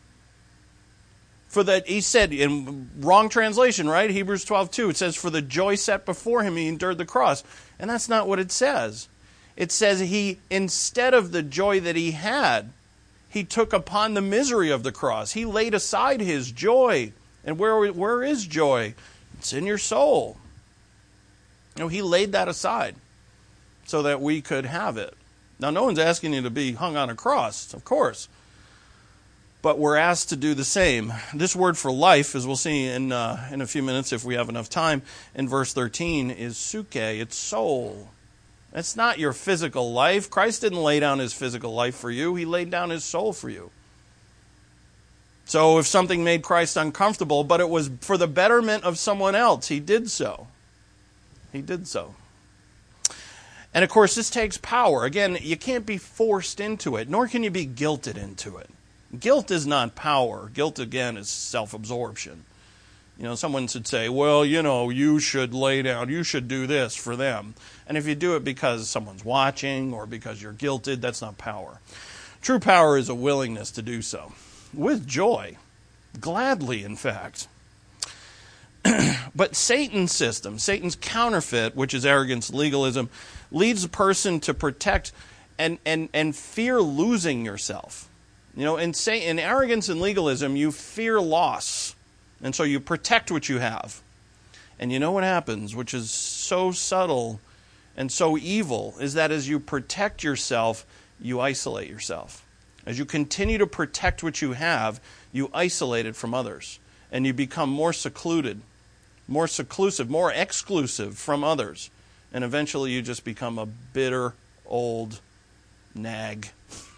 For that, he said, in wrong translation, right? Hebrews twelve two, it says, for the joy set before him, he endured the cross. And that's not what it says. It says he, instead of the joy that he had, he took upon the misery of the cross. He laid aside his joy. And where, where is joy? It's in your soul. You know, he laid that aside so that we could have it. Now, no one's asking you to be hung on a cross, of course. But we're asked to do the same. This word for life, as we'll see in uh, in a few minutes if we have enough time, in verse thirteen, is suke. It's soul. It's not your physical life. Christ didn't lay down his physical life for you. He laid down his soul for you. So if something made Christ uncomfortable, but it was for the betterment of someone else, he did so. He did so. And of course, this takes power. Again, you can't be forced into it, nor can you be guilted into it. Guilt is not power. Guilt, again, is self-absorption. You know, someone should say, well, you know, you should lay down, you should do this for them. And if you do it because someone's watching or because you're guilted, that's not power. True power is a willingness to do so. With joy. Gladly, in fact. But Satan's system, Satan's counterfeit, which is arrogance, legalism, leads a person to protect and, and, and fear losing yourself. You know, in, say, in arrogance and legalism, you fear loss. And so you protect what you have. And you know what happens, which is so subtle and so evil, is that as you protect yourself, you isolate yourself. As you continue to protect what you have, you isolate it from others. And you become more secluded, more seclusive, more exclusive from others. And eventually you just become a bitter old nag.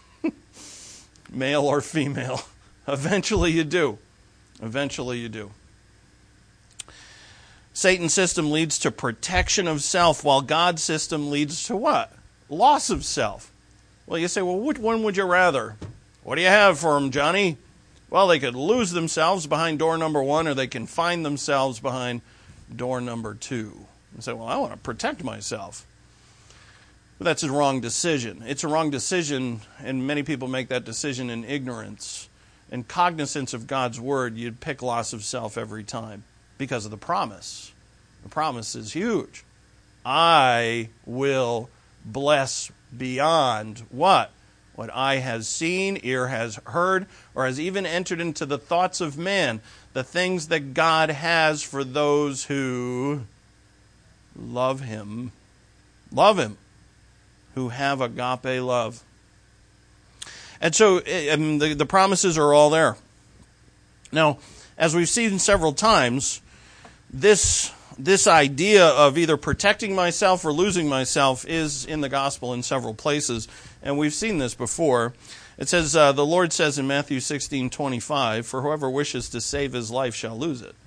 Male or female. Eventually you do. Eventually you do. Satan's system leads to protection of self, while God's system leads to what? Loss of self. Well, you say, well, which one would you rather? What do you have for them, Johnny? Well, they could lose themselves behind door number one, or they can find themselves behind door number two. And say, well, I want to protect myself. But that's a wrong decision. It's a wrong decision, and many people make that decision in ignorance. In cognizance of God's word, you'd pick loss of self every time because of the promise. The promise is huge. I will bless beyond what? What eye has seen, ear has heard, or has even entered into the thoughts of man. The things that God has for those who love Him. Love Him. Who have agape love. And so um, the, the promises are all there. Now, as we've seen several times, this this idea of either protecting myself or losing myself is in the gospel in several places, and we've seen this before. It says, uh, the Lord says in Matthew sixteen twenty-five, "For whoever wishes to save his life shall lose it."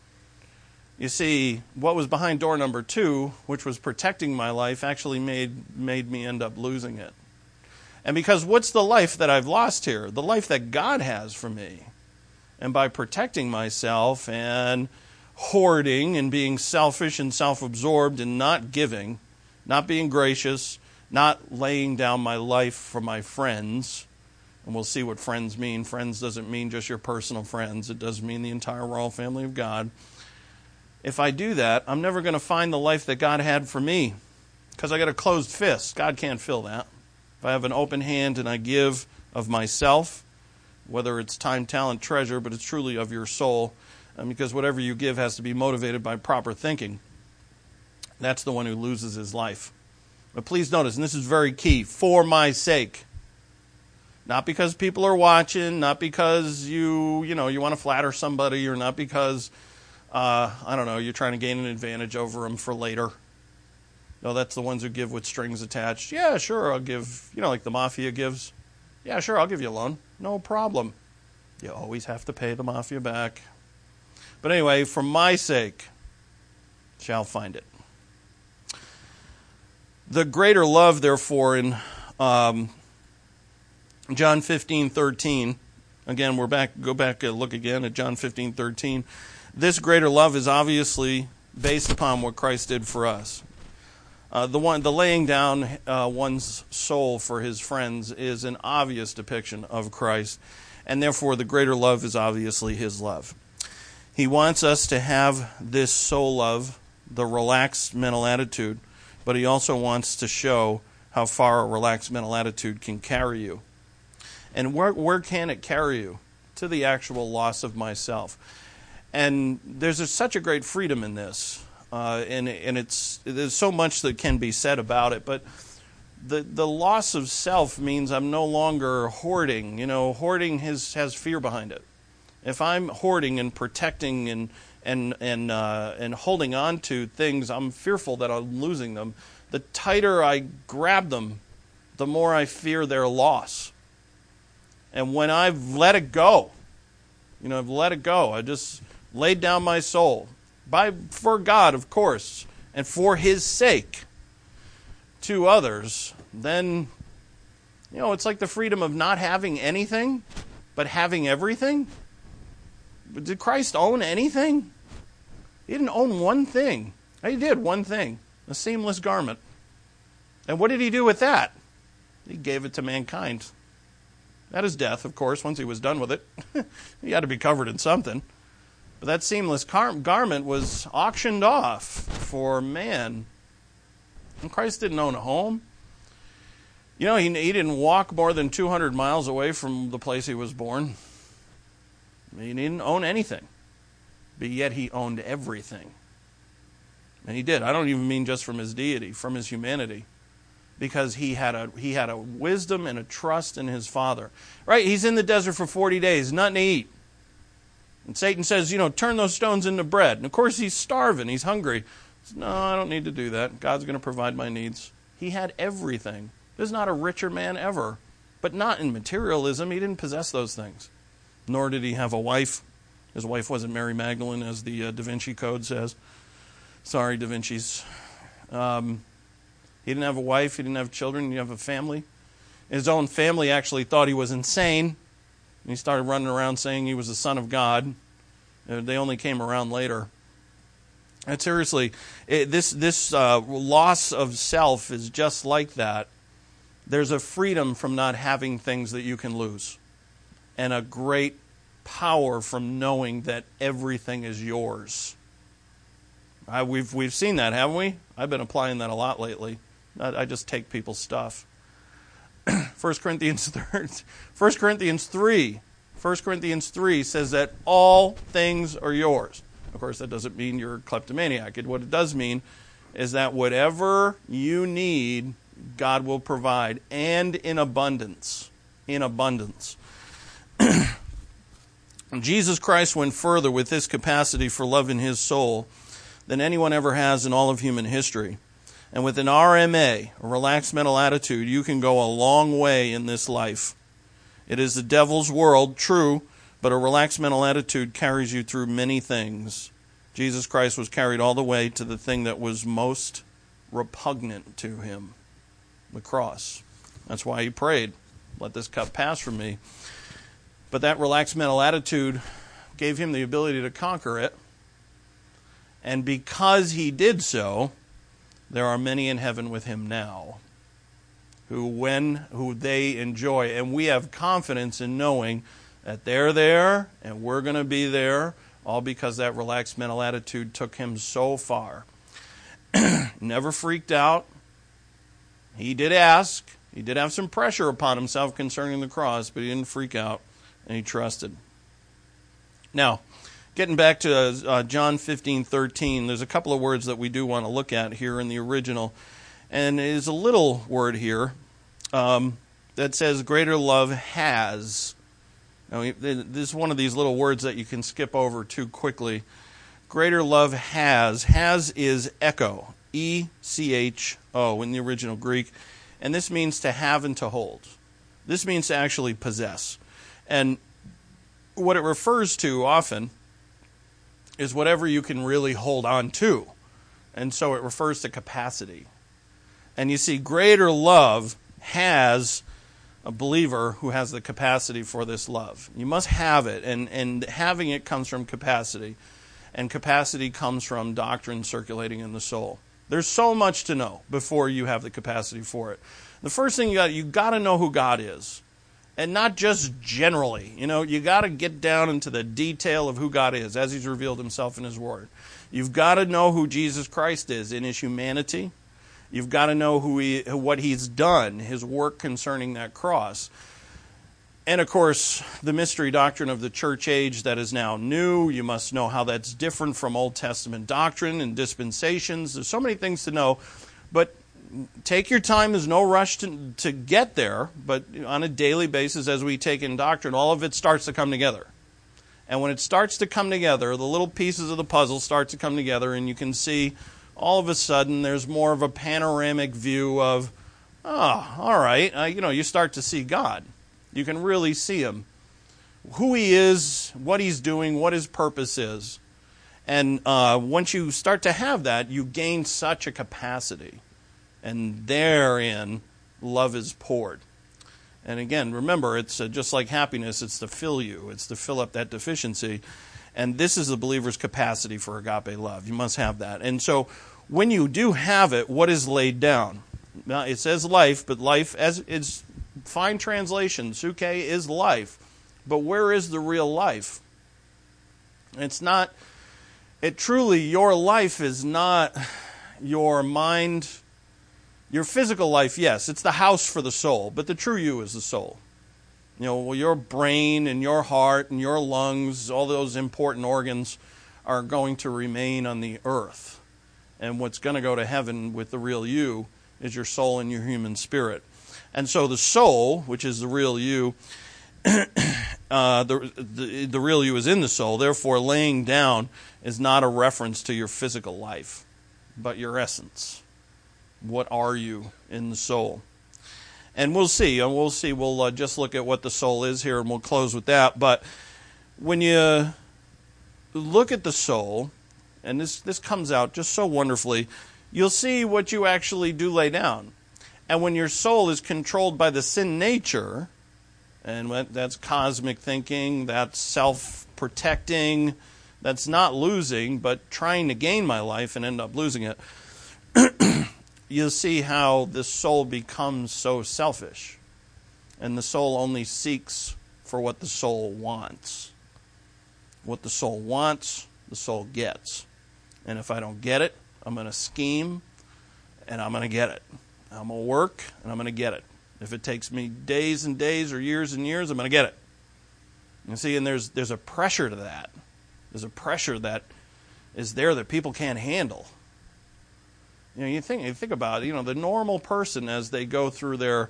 You see, what was behind door number two, which was protecting my life, actually made made me end up losing it. And because what's the life that I've lost here? The life that God has for me. And by protecting myself and hoarding and being selfish and self-absorbed and not giving, not being gracious, not laying down my life for my friends, and we'll see what friends mean. Friends doesn't mean just your personal friends. It does mean the entire royal family of God. If I do that, I'm never going to find the life that God had for me because I got a closed fist. God can't fill that. If I have an open hand and I give of myself, whether it's time, talent, treasure, but it's truly of your soul, um, because whatever you give has to be motivated by proper thinking, that's the one who loses his life. But please notice, and this is very key, for my sake. Not because people are watching, not because you, you know, you want to flatter somebody, or not because Uh, I don't know, you're trying to gain an advantage over them for later. No, that's the ones who give with strings attached. Yeah, sure, I'll give, you know, like the mafia gives. Yeah, sure, I'll give you a loan. No problem. You always have to pay the mafia back. But anyway, for my sake, shall find it. The greater love, therefore, in um, John fifteen thirteen, again, we're back, go back and look again at John fifteen thirteen. This greater love is obviously based upon what Christ did for us. Uh, the one, the laying down uh, one's soul for his friends is an obvious depiction of Christ, and therefore the greater love is obviously his love. He wants us to have this soul love, the relaxed mental attitude, but he also wants to show how far a relaxed mental attitude can carry you. And where where can it carry you? To the actual loss of myself. And there's a, such a great freedom in this, uh, and and it's there's so much that can be said about it. But the the loss of self means I'm no longer hoarding. You know, hoarding has has fear behind it. If I'm hoarding and protecting and and and uh, and holding on to things, I'm fearful that I'm losing them. The tighter I grab them, the more I fear their loss. And when I've let it go, you know, I've let it go. I just laid down my soul, by for God, of course, and for His sake to others, then, you know, it's like the freedom of not having anything, but having everything. Did Christ own anything? He didn't own one thing. He did one thing, a seamless garment. And what did He do with that? He gave it to mankind. At His death, of course, once He was done with it. He had to be covered in something. But that seamless car- garment was auctioned off for man. And Christ didn't own a home. You know, he, he didn't walk more than two hundred miles away from the place He was born. He didn't own anything. But yet He owned everything. And He did. I don't even mean just from His deity, from His humanity. Because he had a he had a wisdom and a trust in His Father. Right? He's in the desert for forty days, nothing to eat. And Satan says, you know, turn those stones into bread. And of course he's starving, he's hungry. He says, no, I don't need to do that. God's going to provide my needs. He had everything. There's not a richer man ever. But not in materialism. He didn't possess those things. Nor did he have a wife. His wife wasn't Mary Magdalene, as the uh, Da Vinci Code says. Sorry, Da Vinci's. Um, he didn't have a wife. He didn't have children. He didn't have a family. His own family actually thought he was insane. And he started running around saying he was the Son of God. Uh, they only came around later. And seriously, it, this this uh, loss of self is just like that. There's a freedom from not having things that you can lose, and a great power from knowing that everything is yours. I, we've we've seen that, haven't we? I've been applying that a lot lately. I, I just take people's stuff. First Corinthians First Corinthians three. First Corinthians three says that all things are yours. Of course, that doesn't mean you're a kleptomaniac. It, what it does mean is that whatever you need, God will provide, and in abundance. In abundance. Jesus Christ went further with this capacity for love in his soul than anyone ever has in all of human history. And with an R M A, a relaxed mental attitude, you can go a long way in this life. It is the devil's world, true, but a relaxed mental attitude carries you through many things. Jesus Christ was carried all the way to the thing that was most repugnant to him, the cross. That's why he prayed, let this cup pass from me. But that relaxed mental attitude gave him the ability to conquer it. And because he did so, there are many in heaven with him now who when who they enjoy. And we have confidence in knowing that they're there and we're going to be there, all because that relaxed mental attitude took him so far. Never freaked out. He did ask. He did have some pressure upon himself concerning the cross, but he didn't freak out, and he trusted. Now, getting back to uh, John fifteen thirteen, there's a couple of words that we do want to look at here in the original. And it is a little word here um, that says greater love has. Now, this is one of these little words that you can skip over too quickly. Greater love has. Has is echo, E C H O in the original Greek. And this means to have and to hold. This means to actually possess. And what it refers to often is whatever you can really hold on to. And so it refers to capacity. And you see, greater love has a believer who has the capacity for this love. You must have it, and, and having it comes from capacity. And capacity comes from doctrine circulating in the soul. There's so much to know before you have the capacity for it. The first thing you got, you got to know who God is. And not just generally. You know, you got to get down into the detail of who God is as he's revealed himself in his word. You've got to know who Jesus Christ is in his humanity. You've got to know who he, what he's done, his work concerning that cross. And, of course, the mystery doctrine of the church age that is now new. You must know how that's different from Old Testament doctrine and dispensations. There's so many things to know. But take your time. There's no rush to, to get there. But on a daily basis, as we take in doctrine, all of it starts to come together. And when it starts to come together, the little pieces of the puzzle start to come together, and you can see all of a sudden there's more of a panoramic view of, oh, all right, uh, you know, you start to see God. You can really see him, who he is, what he's doing, what his purpose is. And uh, once you start to have that, you gain such a capacity. And therein, love is poured. And again, remember, it's uh, just like happiness, it's to fill you. It's to fill up that deficiency. And this is the believer's capacity for agape love. You must have that. And so when you do have it, what is laid down? Now, it says life, but life, as it's fine translation, suke is life. But where is the real life? It's not, it truly, your life is not your mind. Your physical life, yes, it's the house for the soul, but the true you is the soul. You know, well, your brain and your heart and your lungs, all those important organs are going to remain on the earth. And what's going to go to heaven with the real you is your soul and your human spirit. And so the soul, which is the real you, uh, the, the, the real you is in the soul. Therefore, laying down is not a reference to your physical life, but your essence. What are you in the soul? And we'll see. And we'll see. We'll uh, just look at what the soul is here, and we'll close with that. But when you look at the soul, and this, this comes out just so wonderfully, you'll see what you actually do lay down. And when your soul is controlled by the sin nature, and that's cosmic thinking, that's self-protecting, that's not losing, but trying to gain my life and end up losing it, you'll see how the soul becomes so selfish. And the soul only seeks for what the soul wants. What the soul wants, the soul gets. And if I don't get it, I'm going to scheme, and I'm going to get it. I'm going to work, and I'm going to get it. If it takes me days and days or years and years, I'm going to get it. You see, and there's there's a pressure to that. There's a pressure that is there that people can't handle. You know, you think you think about it, you know, the normal person as they go through their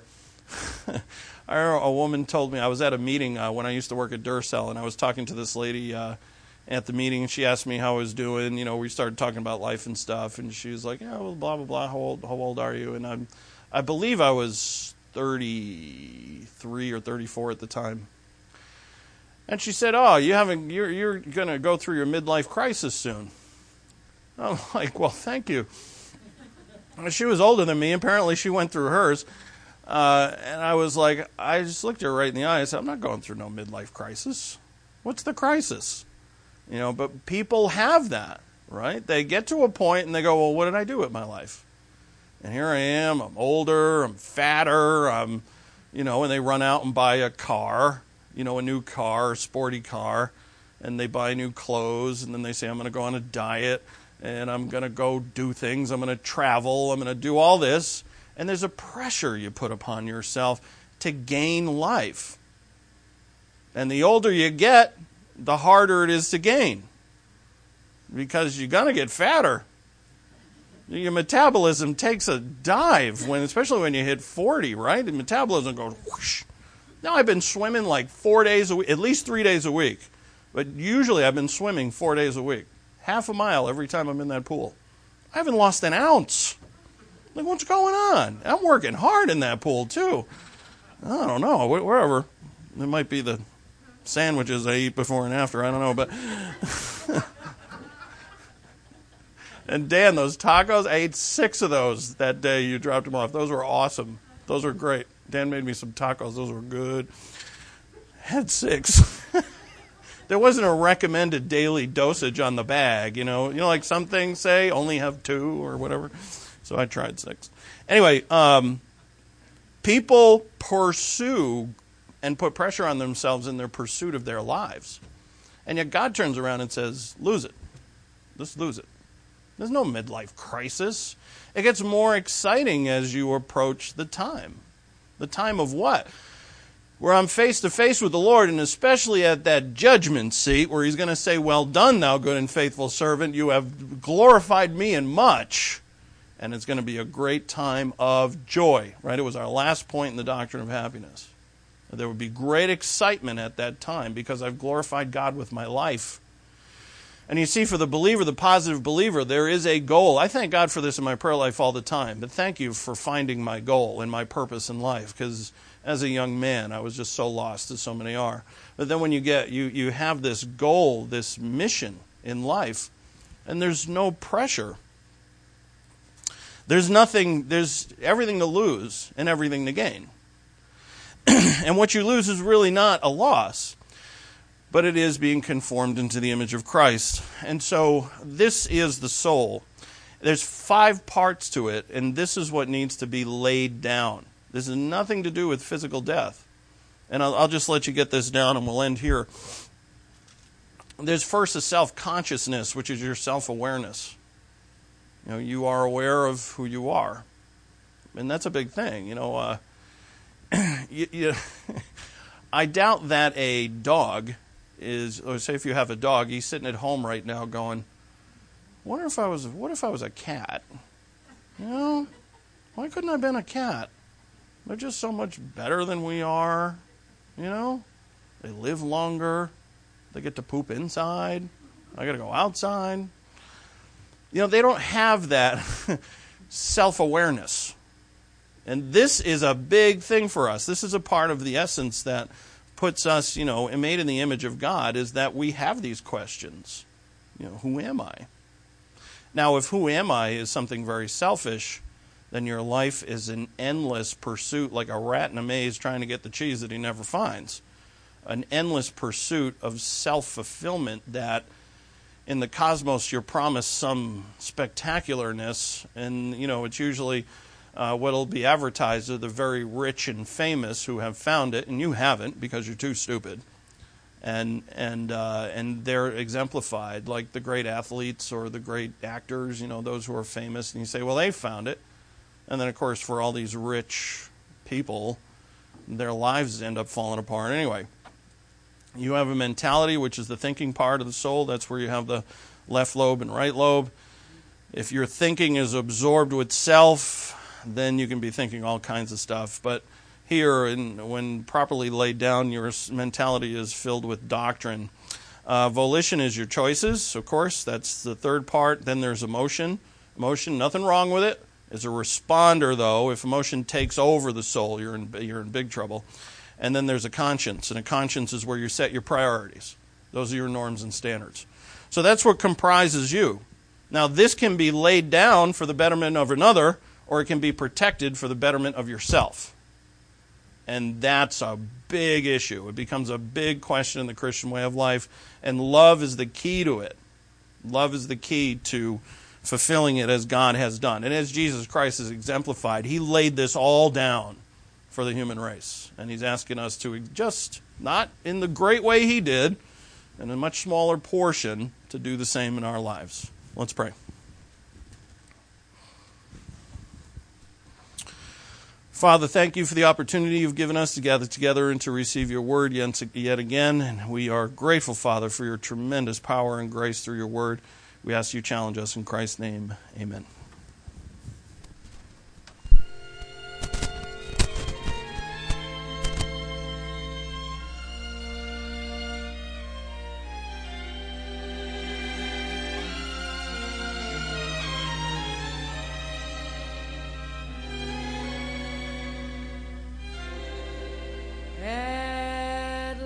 I remember a woman told me, I was at a meeting uh, when I used to work at Duracell, and I was talking to this lady uh, at the meeting, and she asked me how I was doing. You know, we started talking about life and stuff, and she was like, yeah, well, blah, blah, blah, how old, how old are you? And I'm, I believe I was thirty-three or thirty-four at the time. And she said, oh, you haven't, you're, you're going to go through your midlife crisis soon. I'm like, well, thank you. She was older than me. Apparently she went through hers. Uh, and I was like, I just looked her right in the eye. I said, I'm not going through no midlife crisis. What's the crisis? You know, but people have that, right? They get to a point and they go, well, what did I do with my life? And here I am. I'm older. I'm fatter. I'm, you know, and they run out and buy a car, you know, a new car, a sporty car, and they buy new clothes, and then they say, I'm going to go on a diet, and I'm going to go do things. I'm going to travel. I'm going to do all this. And there's a pressure you put upon yourself to gain life. And the older you get, the harder it is to gain. Because you're going to get fatter. Your metabolism takes a dive, when, especially when you hit forty, right? The metabolism goes whoosh. Now I've been swimming like four days a week, at least three days a week. But usually I've been swimming four days a week. Half a mile every time I'm in that pool. I haven't lost an ounce. Like, what's going on? I'm working hard in that pool, too. I don't know, wherever. It might be the sandwiches I eat before and after. I don't know, but... And Dan, those tacos, I ate six of those that day you dropped them off. Those were awesome. Those were great. Dan made me some tacos. Those were good. Had six. There wasn't a recommended daily dosage on the bag, you know. You know, like some things say, only have two or whatever. So I tried six. Anyway, um, people pursue and put pressure on themselves in their pursuit of their lives. And yet God turns around and says, lose it. Just lose it. There's no midlife crisis. It gets more exciting as you approach the time. The time of what? Where I'm face to face with the Lord, and especially at that judgment seat where he's going to say, well done, thou good and faithful servant. You have glorified me in much. And it's going to be a great time of joy, right? It was our last point in the doctrine of happiness. There would be great excitement at that time because I've glorified God with my life. And you see, for the believer, the positive believer, there is a goal. I thank God for this in my prayer life all the time. But thank you for finding my goal and my purpose in life. Because as a young man, I was just so lost, as so many are. But then when you get, you, you have this goal, this mission in life, and there's no pressure. There's nothing, there's everything to lose and everything to gain. And what you lose is really not a loss, but it is being conformed into the image of Christ. And so this is the soul. There's five parts to it, and this is what needs to be laid down. This has nothing to do with physical death. And I'll, I'll just let you get this down, and we'll end here. There's first a self-consciousness, which is your self-awareness. You know, you are aware of who you are. And that's a big thing. You know, uh, you, you, I doubt that a dog is, or say if you have a dog, he's sitting at home right now going, wonder if I was, what if I was a cat? You know, why couldn't I have been a cat? They're just so much better than we are. You know, they live longer. They get to poop inside. I got to go outside. You know, they don't have that self-awareness. And this is a big thing for us. This is a part of the essence that puts us, you know, made in the image of God, is that we have these questions. You know, who am I? Now, if who am I is something very selfish, then your life is an endless pursuit, like a rat in a maze trying to get the cheese that he never finds. An endless pursuit of self-fulfillment that in the cosmos you're promised some spectacularness, and you know it's usually uh, what'll be advertised are the very rich and famous who have found it, and you haven't because you're too stupid. And and uh, and they're exemplified like the great athletes or the great actors, you know, those who are famous, and you say, well, they found it. And then, of course, for all these rich people, their lives end up falling apart anyway. You have a mentality, which is the thinking part of the soul. That's where you have the left lobe and right lobe. If your thinking is absorbed with self, then you can be thinking all kinds of stuff. But here, in, when properly laid down, your mentality is filled with doctrine. Uh, volition is your choices, of course. That's the third part. Then there's emotion. Emotion, nothing wrong with it. It's a responder, though. If emotion takes over the soul, you're in, you're in big trouble. And then there's a conscience, and a conscience is where you set your priorities. Those are your norms and standards. So that's what comprises you. Now, this can be laid down for the betterment of another, or it can be protected for the betterment of yourself. And that's a big issue. It becomes a big question in the Christian way of life, and love is the key to it. Love is the key to fulfilling it as God has done. And as Jesus Christ has exemplified, he laid this all down for the human race. And he's asking us to just, not in the great way he did, in a much smaller portion, to do the same in our lives. Let's pray. Father, thank you for the opportunity you've given us to gather together and to receive your word yet again. And we are grateful, Father, for your tremendous power and grace through your word. We ask you to challenge us in Christ's name. Amen.